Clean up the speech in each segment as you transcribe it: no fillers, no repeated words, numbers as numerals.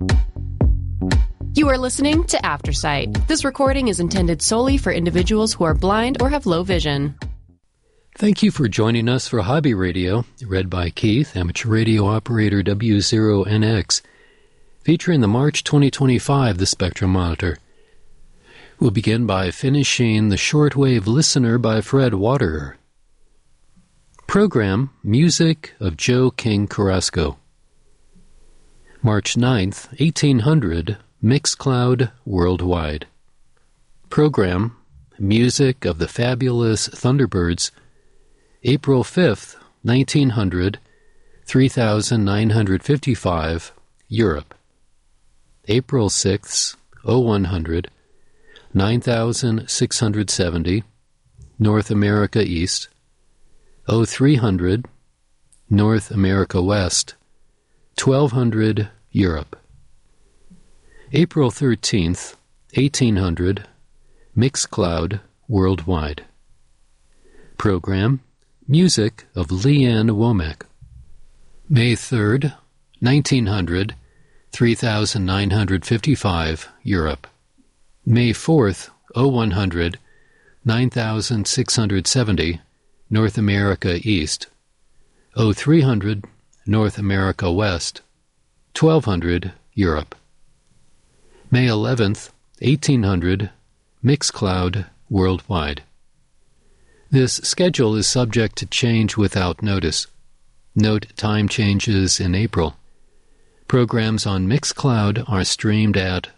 You are listening to Aftersight. This recording is intended solely for individuals who are blind or have low vision. Thank you for joining us for Hobby Radio, read by Keith, amateur radio operator W0NX, featuring the March 2025 The Spectrum Monitor. We'll begin by finishing The Shortwave Listener by Fred Waterer. Program, Music of Joe King Carrasco. March 9th, 1800, Mixcloud Worldwide. Program, Music of the Fabulous Thunderbirds, April 5th, 1900, 3955, Europe. April 6th, 0100, 9670, North America East. 0300, North America West. 1200, Europe. April 13th, 1800, Mixcloud Worldwide. Program, Music of Leanne Womack. May 3rd, 1900, 3955, Europe. May 4th, 0100, 9670, North America East. 0300, North America West. 1200, Europe. May 11th, 1800, Mixcloud Worldwide. This schedule is subject to change without notice. Note time changes in April. Programs on Mixcloud are streamed at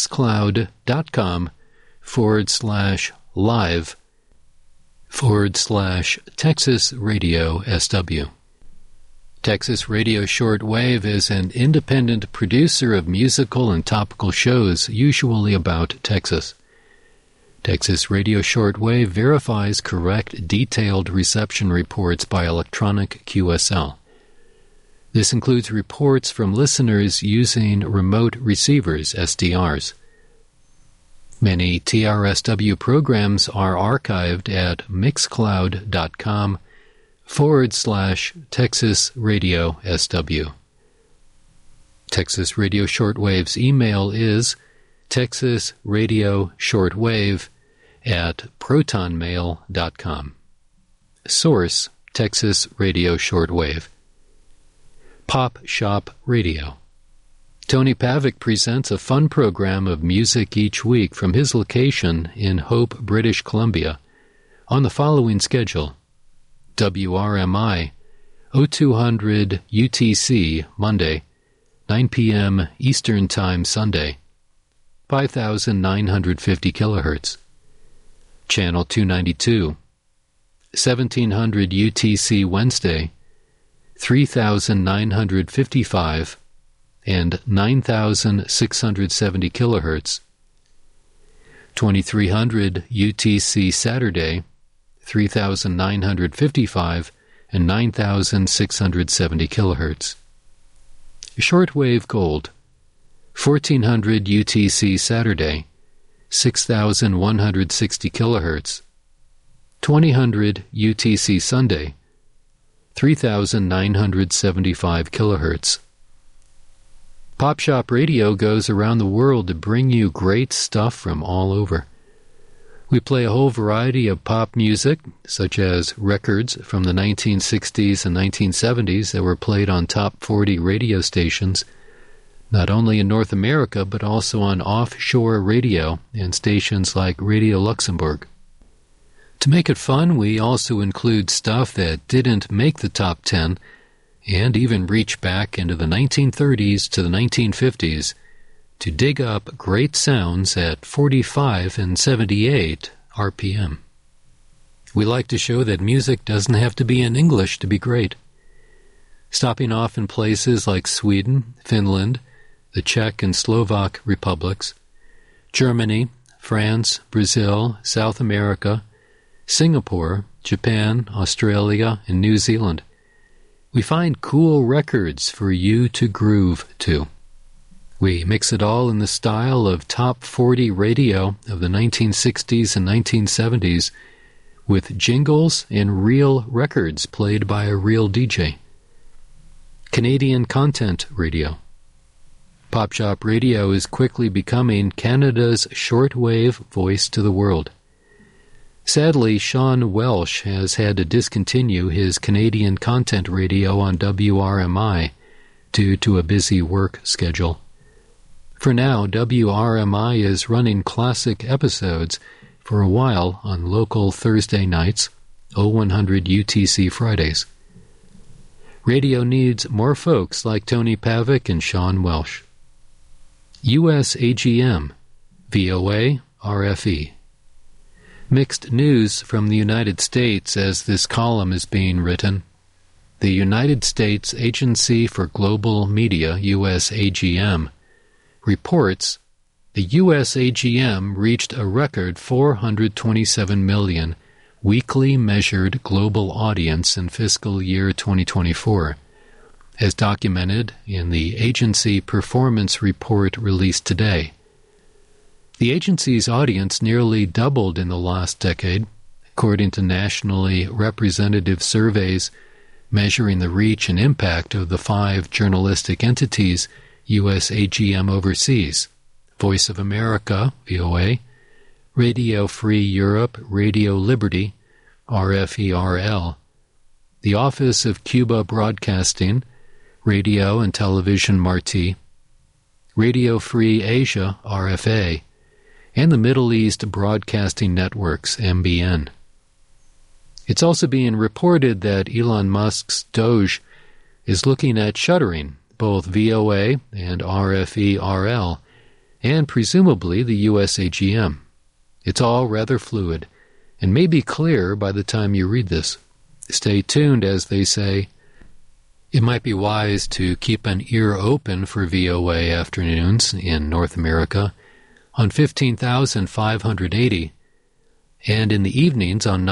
mixcloud.com/live/Texas Radio SW. Texas Radio Shortwave is an independent producer of musical and topical shows, usually about Texas. Texas Radio Shortwave verifies correct, detailed reception reports by electronic QSL. This includes reports from listeners using remote receivers, SDRs. Many TRSW programs are archived at mixcloud.com/Texas Radio SW. Texas Radio Shortwave's email is texasradioshortwave@protonmail.com. Source, Texas Radio Shortwave. Pop Shop Radio. Tony Pavick presents a fun program of music each week from his location in Hope, British Columbia, on the following schedule: WRMI, 0200 UTC, Monday, 9 p.m. Eastern Time, Sunday, 5,950 kHz. Channel 292, 1700 UTC, Wednesday, 3,955 and 9,670 kHz. 2300 UTC, Saturday, 3,955 and 9,670 kHz. Shortwave Gold, 1400 UTC, Saturday, 6,160 kHz. 2000 UTC, Sunday, 3,975 kHz. Pop Shop Radio goes around the world to bring you great stuff from all over. We play a whole variety of pop music, such as records from the 1960s and 1970s that were played on top 40 radio stations, not only in North America, but also on offshore radio and stations like Radio Luxembourg. To make it fun, we also include stuff that didn't make the top 10, and even reach back into the 1930s to the 1950s to dig up great sounds at 45 and 78 RPM. We like to show that music doesn't have to be in English to be great. Stopping off in places like Sweden, Finland, the Czech and Slovak republics, Germany, France, Brazil, South America, Singapore, Japan, Australia, and New Zealand. We find cool records for you to groove to. We mix it all in the style of top 40 radio of the 1960s and 1970s with jingles and real records played by a real DJ. Canadian Content Radio. Pop Shop Radio is quickly becoming Canada's shortwave voice to the world. Sadly, Sean Welsh has had to discontinue his Canadian content radio on WRMI due to a busy work schedule. For now, WRMI is running classic episodes for a while on local Thursday nights, 0100 UTC Fridays. Radio needs more folks like Tony Pavick and Sean Welsh. USAGM, VOA, RFE. Mixed news from the United States as this column is being written. The United States Agency for Global Media, USAGM, reports the USAGM reached a record 427 million weekly measured global audience in fiscal year 2024, as documented in the agency performance report released today. The agency's audience nearly doubled in the last decade, according to nationally representative surveys measuring the reach and impact of the 5 journalistic entities USAGM oversees: Voice of America, VOA, Radio Free Europe, Radio Liberty, RFE-RL, the Office of Cuba Broadcasting, Radio and Television Marti, Radio Free Asia, RFA, and the Middle East Broadcasting Networks, MBN. It's also being reported that Elon Musk's Doge is looking at shuttering both VOA and RFE-RL, and presumably the USAGM. It's all rather fluid, and may be clear by the time you read this. Stay tuned, as they say. It might be wise to keep an ear open for VOA afternoons in North America on 15,580, and in the evenings on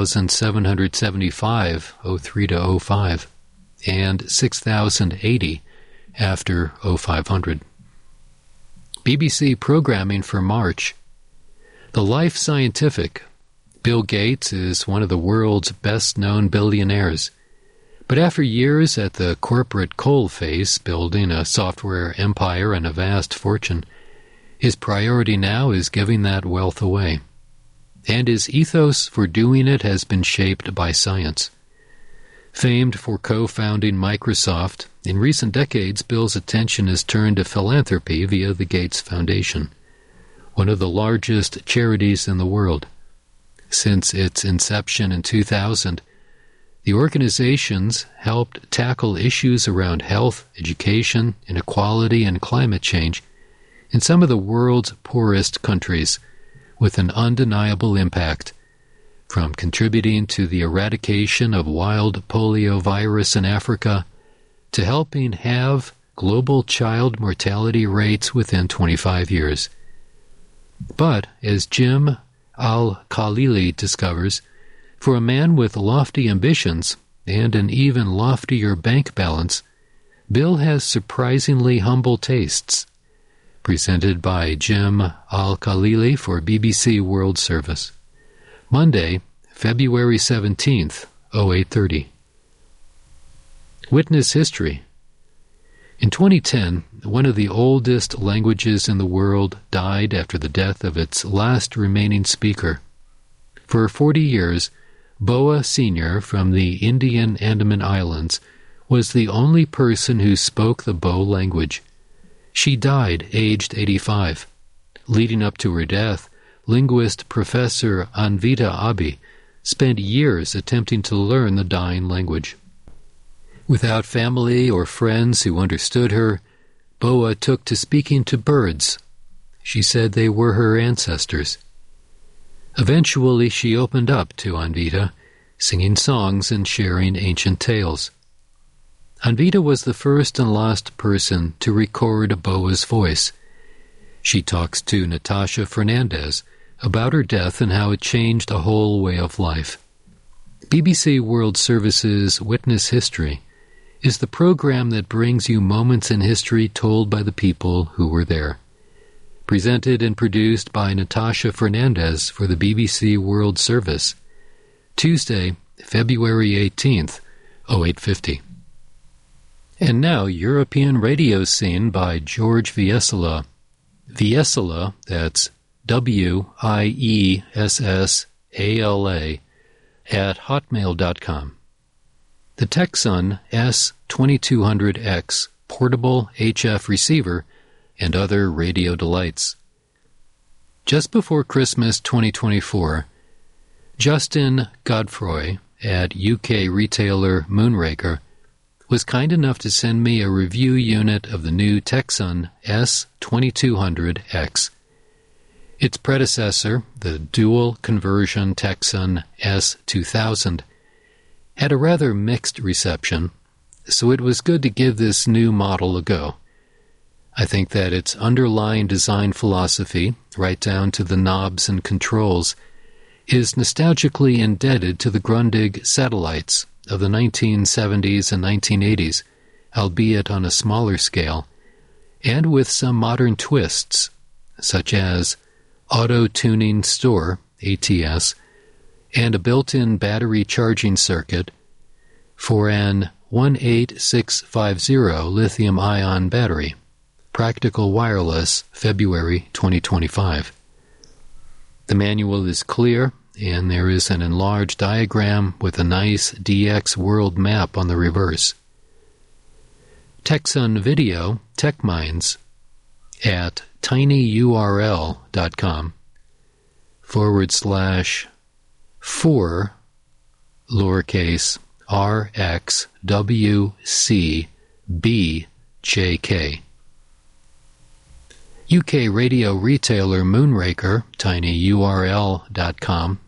9,775, 03 to 05, and 6,080 after 0500. BBC programming for March. The Life Scientific. Bill Gates is one of the world's best-known billionaires. But after years at the corporate coalface building a software empire and a vast fortune, his priority now is giving that wealth away. And his ethos for doing it has been shaped by science. Famed for co-founding Microsoft, in recent decades Bill's attention has turned to philanthropy via the Gates Foundation, one of the largest charities in the world. Since its inception in 2000, the organization's helped tackle issues around health, education, inequality, and climate change in some of the world's poorest countries, with an undeniable impact, from contributing to the eradication of wild polio virus in Africa to helping halve global child mortality rates within 25 years. But, as Jim Al-Khalili discovers, for a man with lofty ambitions and an even loftier bank balance, Bill has surprisingly humble tastes. Presented by Jim Al-Khalili for BBC World Service. Monday, February 17th, 0830. Witness history. In 2010, one of the oldest languages in the world died after the death of its last remaining speaker. For 40 years, Boa Senior from the Indian Andaman Islands was the only person who spoke the Bo language. She died aged 85. Leading up to her death, linguist Professor Anvita Abi spent years attempting to learn the dying language. Without family or friends who understood her, Boa took to speaking to birds. She said they were her ancestors. Eventually she opened up to Anvita, singing songs and sharing ancient tales. Anvita was the first and last person to record Boa's voice. She talks to Natasha Fernandez about her death and how it changed a whole way of life. BBC World Service's Witness History is the program that brings you moments in history told by the people who were there. Presented and produced by Natasha Fernandez for the BBC World Service. Tuesday, February 18th, 0850. And now, European Radio Scene by George Viessala. Viessala, that's Wiessala, at hotmail.com. The Tecsun S2200X portable HF receiver and other radio delights. Just before Christmas 2024, Justin Godfroy at UK retailer Moonraker was kind enough to send me a review unit of the new Tecsun S2200X. Its predecessor, the dual conversion Tecsun S2000, had a rather mixed reception, so it was good to give this new model a go. I think that its underlying design philosophy, right down to the knobs and controls, is nostalgically indebted to the Grundig satellites of the 1970s and 1980s, albeit on a smaller scale, and with some modern twists, such as auto-tuning store, ATS, and a built-in battery charging circuit for an 18650 lithium-ion battery. Practical Wireless, February 2025. The manual is clear, and there is an enlarged diagram with a nice DX world map on the reverse. Tecsun Video, TechMinds, at tinyurl.com /4 lowercase RXWCBJK. UK radio retailer Moonraker, tinyurl.com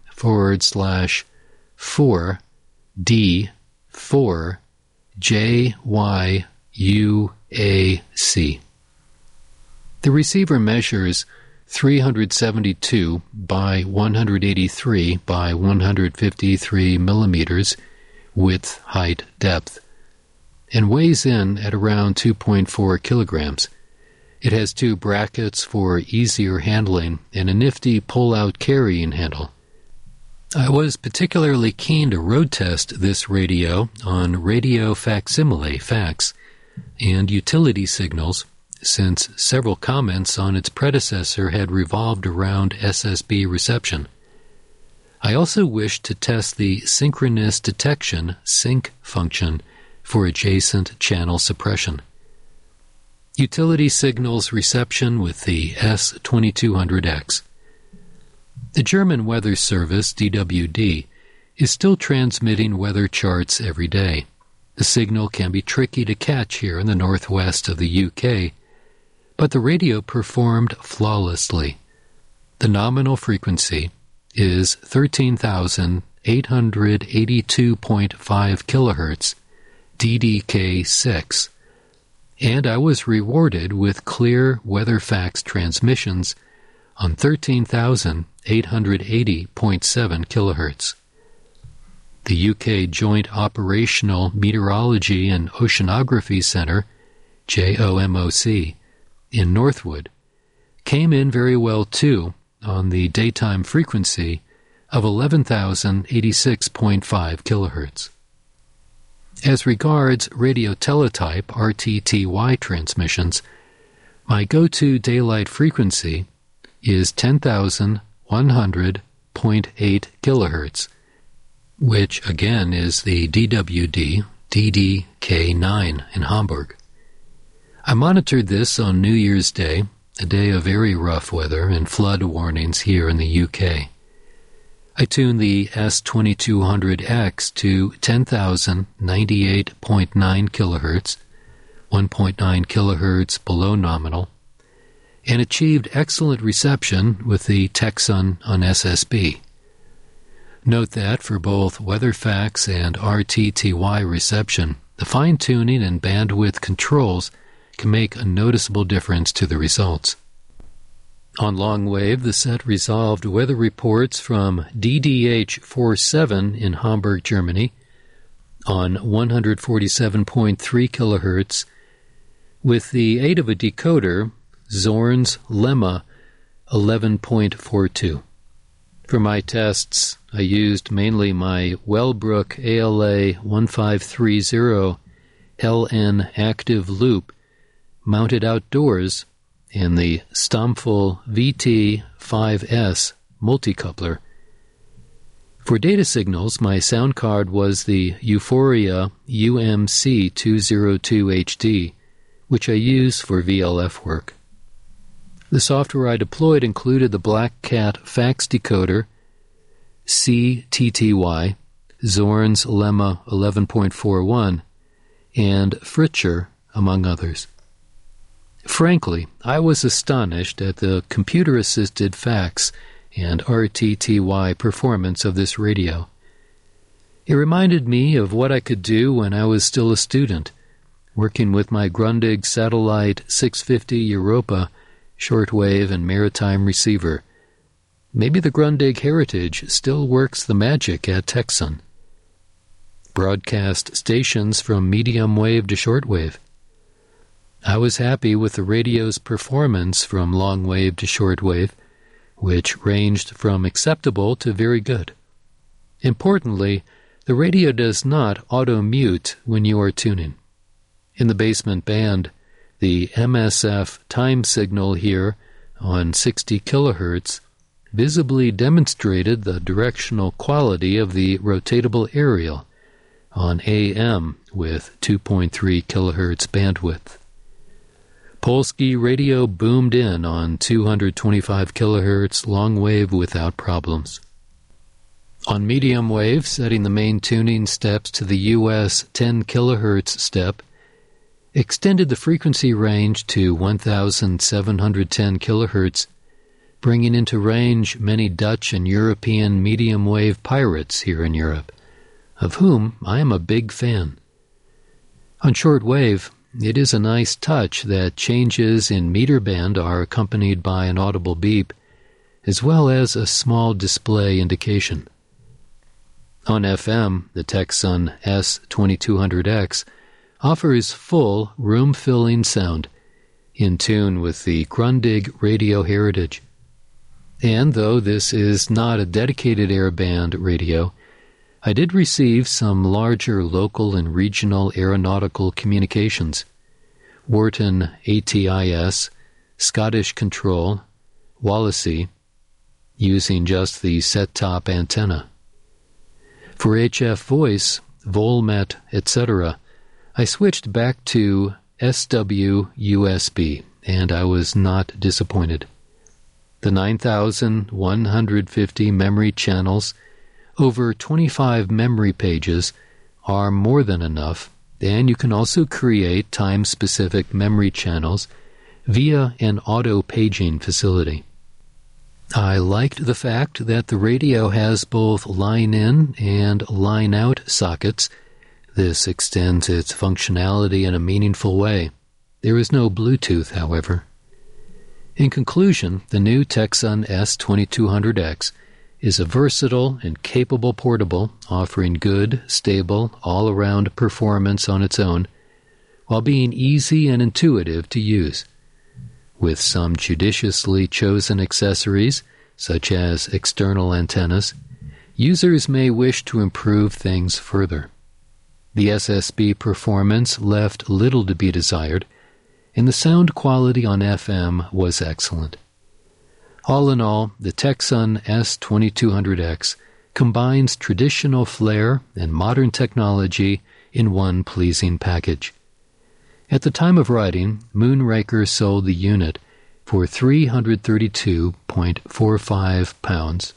/4D4JYUAC. The receiver measures 372 by 183 by 153 millimeters width, height, depth, and weighs in at around 2.4 kilograms. It has two brackets for easier handling and a nifty pull-out carrying handle. I was particularly keen to road test this radio on radio facsimile fax and utility signals, since several comments on its predecessor had revolved around SSB reception. I also wished to test the synchronous detection sync function for adjacent channel suppression. Utility signals reception with the S2200X. The German Weather Service, DWD, is still transmitting weather charts every day. The signal can be tricky to catch here in the northwest of the UK, but the radio performed flawlessly. The nominal frequency is 13,882.5 kilohertz, DDK6, and I was rewarded with clear weather fax transmissions on 13,880.7 kilohertz. The UK Joint Operational Meteorology and Oceanography Centre, JOMOC, in Northwood, came in very well too on the daytime frequency of 11,086.5 kilohertz. As regards radio teletype RTTY transmissions, my go-to daylight frequency is 10,100.8 kilohertz, which again is the DWD DDK9 in Hamburg. I monitored this on New Year's Day, a day of very rough weather and flood warnings here in the UK. I tuned the S2200X to 10,098.9 kilohertz, 1.9 kilohertz below nominal, and achieved excellent reception with the Tecsun on SSB. Note that for both WeatherFax and RTTY reception, the fine-tuning and bandwidth controls can make a noticeable difference to the results. On long wave, the set resolved weather reports from DDH47 in Hamburg, Germany, on 147.3 kilohertz, with the aid of a decoder, Zorn's Lemma 11.42. For my tests, I used mainly my Wellbrook ALA 1530 LN active loop mounted outdoors in the Stamfel VT5S multicoupler. For data signals, my sound card was the Euphoria UMC202HD, which I use for VLF work. The software I deployed included the Black Cat fax decoder, CTTY, Zorn's Lemma 11.41, and Fritcher, among others. Frankly, I was astonished at the computer-assisted fax and RTTY performance of this radio. It reminded me of what I could do when I was still a student, working with my Grundig Satellite 650 Europa shortwave and maritime receiver. Maybe the Grundig heritage still works the magic at Texan. Broadcast stations from medium wave to shortwave. I was happy with the radio's performance from long wave to shortwave, which ranged from acceptable to very good. Importantly, the radio does not auto-mute when you are tuning. In the basement band, the MSF time signal here on 60 kilohertz visibly demonstrated the directional quality of the rotatable aerial on AM with 2.3 kilohertz bandwidth. Polsky radio boomed in on 225 kilohertz long wave without problems. On medium wave, setting the main tuning steps to the US 10 kilohertz step, extended the frequency range to 1,710 kilohertz, bringing into range many Dutch and European medium wave pirates here in Europe, of whom I am a big fan. On short wave, it is a nice touch that changes in meter band are accompanied by an audible beep, as well as a small display indication. On FM, the Texan S2200X offers full room-filling sound, in tune with the Grundig radio heritage. And though this is not a dedicated airband radio, I did receive some larger local and regional aeronautical communications. Wharton ATIS, Scottish Control, Wallasey, using just the set-top antenna. For HF voice, Volmet, etc., I switched back to SW-USB, and I was not disappointed. The 9,150 memory channels, over 25 memory pages, are more than enough, and you can also create time-specific memory channels via an auto-paging facility. I liked the fact that the radio has both line-in and line-out sockets. This extends its functionality in a meaningful way. There is no Bluetooth, however. In conclusion, the new Texan S2200X is a versatile and capable portable, offering good, stable, all-around performance on its own, while being easy and intuitive to use. With some judiciously chosen accessories, such as external antennas, users may wish to improve things further. The SSB performance left little to be desired, and the sound quality on FM was excellent. All in all, the Texan S2200X combines traditional flair and modern technology in one pleasing package. At the time of writing, Moonraker sold the unit for £332.45,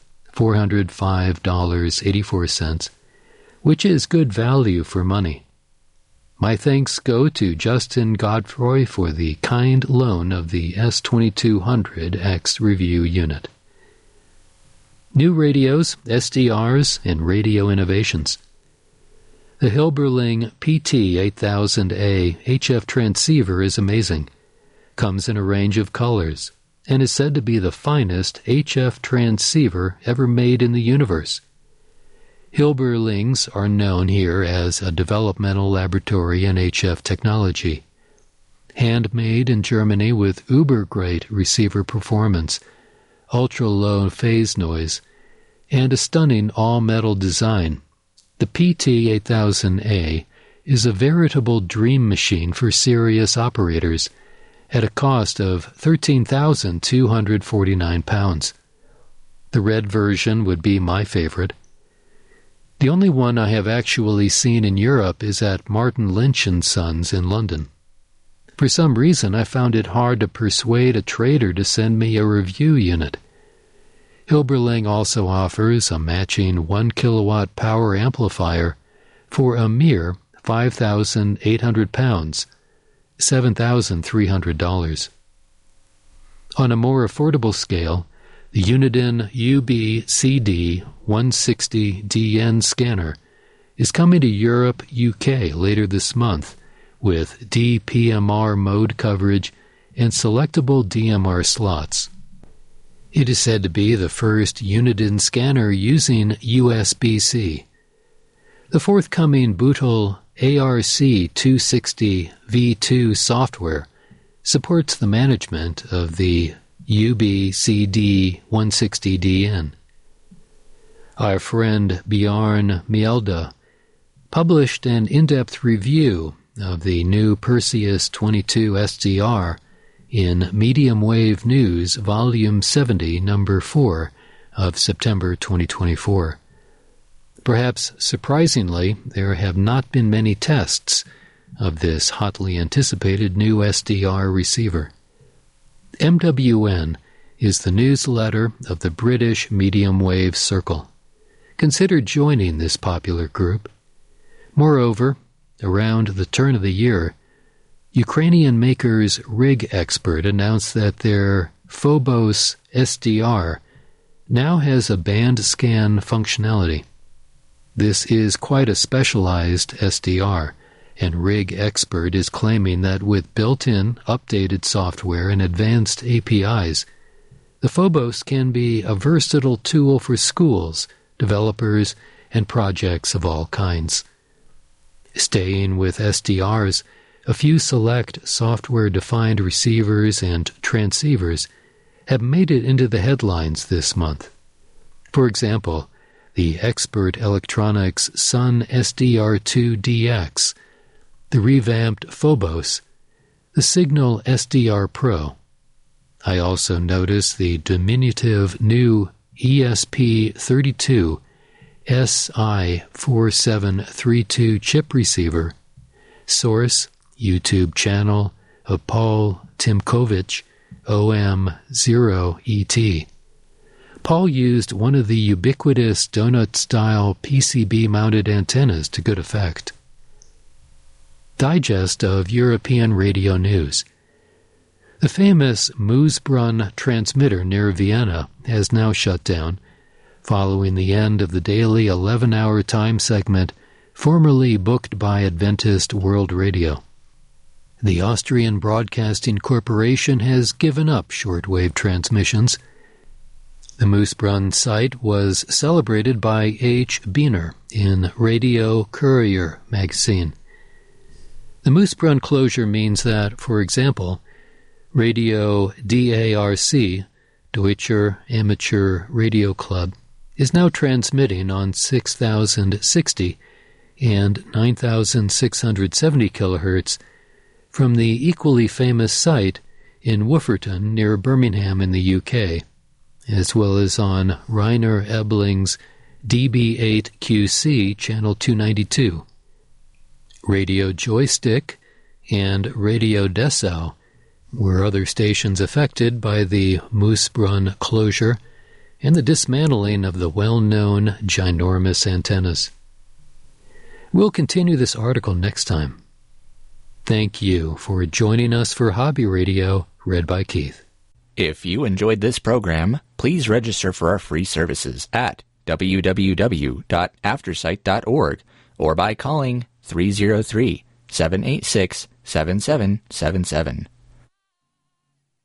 $405.84, which is good value for money. My thanks go to Justin Godfroy for the kind loan of the S2200X review unit. New radios, SDRs, and radio innovations. The Hilberling PT8000A HF transceiver is amazing, comes in a range of colors, and is said to be the finest HF transceiver ever made in the universe. Hilberlings are known here as a developmental laboratory in HF technology. Handmade in Germany with uber-great receiver performance, ultra-low phase noise, and a stunning all-metal design, the PT8000A is a veritable dream machine for serious operators at a cost of £13,249. The red version would be my favorite. The only one I have actually seen in Europe is at Martin Lynch & Sons in London. For some reason, I found it hard to persuade a trader to send me a review unit. Hilberling also offers a matching 1 kilowatt power amplifier for a mere £5,800, $7,300. On a more affordable scale, the Uniden UB-CD160DN scanner is coming to Europe, UK later this month with DPMR mode coverage and selectable DMR slots. It is said to be the first Uniden scanner using USB-C. The forthcoming Bootle ARC260 V2 software supports the management of the UB-CD160DN. Our friend Bjarne Mjelde published an in-depth review of the new Perseus 22 SDR in Medium Wave News, Volume 70, Number 4 of September 2024. Perhaps surprisingly, there have not been many tests of this hotly anticipated new SDR receiver. MWN is the newsletter of the British Medium Wave Circle. Consider joining this popular group. Moreover, around the turn of the year, Ukrainian makers Rig Expert announced that their Phobos SDR now has a band scan functionality. This is quite a specialized SDR, and Rig Expert is claiming that with built-in, updated software and advanced APIs, the Phobos can be a versatile tool for schools, developers, and projects of all kinds. Staying with SDRs, a few select software-defined receivers and transceivers have made it into the headlines this month. For example, the Expert Electronics Sun SDR2DX, the revamped Phobos, the Signal SDR Pro. I also noticed the diminutive new ESP32 SI4732 chip receiver, source, YouTube channel of Paul Timkovich, OM0ET. Paul used one of the ubiquitous donut-style PCB-mounted antennas to good effect. Digest of European radio news. The famous Moosbrunn transmitter near Vienna has now shut down, following the end of the daily 11-hour time segment formerly booked by Adventist World Radio. The Austrian Broadcasting Corporation has given up shortwave transmissions. The Moosbrunn site was celebrated by H. Biener in Radio Courier magazine. The Moosbrunn closure means that, for example, Radio DARC, Deutscher Amateur Radio Club, is now transmitting on 6060 and 9670 kHz from the equally famous site in Wooferton near Birmingham in the UK, as well as on Rainer Ebling's DB8QC channel 292. Radio Joystick and Radio Dessau were other stations affected by the Moosbrunn closure and the dismantling of the well-known ginormous antennas. We'll continue this article next time. Thank you for joining us for Hobby Radio, read by Keith. If you enjoyed this program, please register for our free services at www.aftersight.org or by calling 303-786-7777.